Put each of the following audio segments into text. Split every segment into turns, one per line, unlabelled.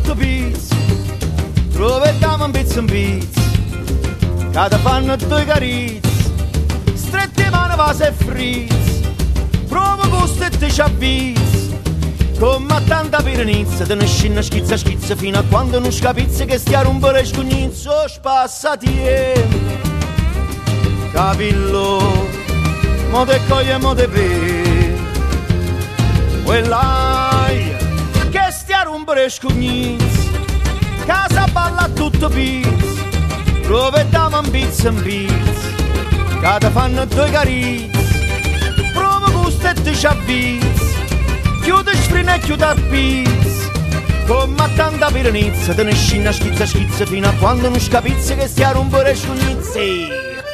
tutto pizzo, troviamo un pizzo in pizzo, che ti fanno due carizze, strette mani vase e frizz, provo gusto e ti ci avvizzo, come a tanta pirenizza, te ne scina schizza schizza fino a quando non scapizzi che stia a rompere scugnizzo, spassa tempo, capillo, mo te coglie e mo te per, quell'aia, che stia a rompere scugnizzo, casa balla tutto pizzo, proviamo un pizzo in pizzo, che ti fanno due carizze, provo gusto e ti ci avvizzo, chiude sfrina e chiude a pizzo, come a tanta pirenizza, te ne scina schizza schizza fino a quando non scapizzi che stia a rompere scugnizzi.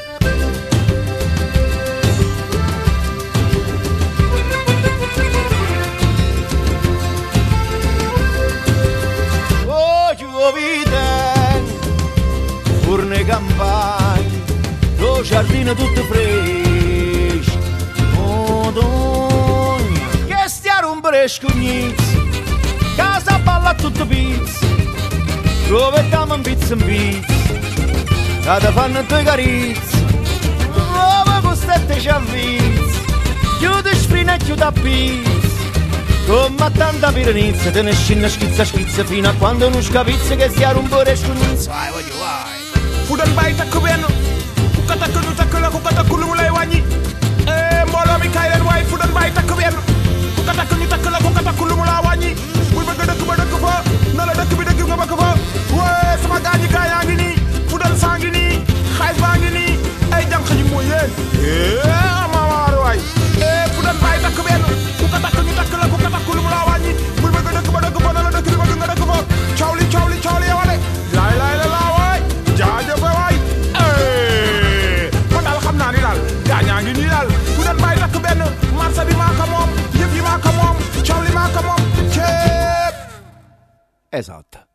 Oh, giovite, forne campagne, lo giardino tutto fresco, Madonna, che stia a rompere scugnizzi, casa balla tutto pizzo, troviamo un pizzo in pizzo, che ti fanno due carizze, nuova costette ci avvizzi, chiude sfrina e chiude a pizzo, come a tanta pirenizza, te ne scina schizza schizza fino a quando non scapizzi che stia a rompere scugnizzi. Vai, voglio, vai.
Fudan bay takk benn ku ko takk ñu takk la ku ko takk lu mu lay wàññi mbooloo mi kaay leen waaye Fudan bay takk benn ku ko takk ñu takk la ku ko takk lu mu laa wàññi bul bëgg dëkk ba dëkk fa na la dëkk bi dëkk nga bëgg fa wee sama gaañi gaa yaa ngi nii Fudan saa ngi nii xaalis baa ngi nii ay jànq ji mooy yéen ma waar waay Fudan bay takk benn ku ko takk ñu takk la ku ko takk lu mu laa wàññi bul bëgg dëkk ba dëkk fa na la dëkk bi bëgg nga dëkk fa coow li yawale laay la laa waay jaajëf waay man daal xam naa ni daal gaañaa ngi nii daal Fudan bay takk benn marché bi maa ko moom yëf yi maa ko moom coow li maa ko moom ceeb.
Esatto.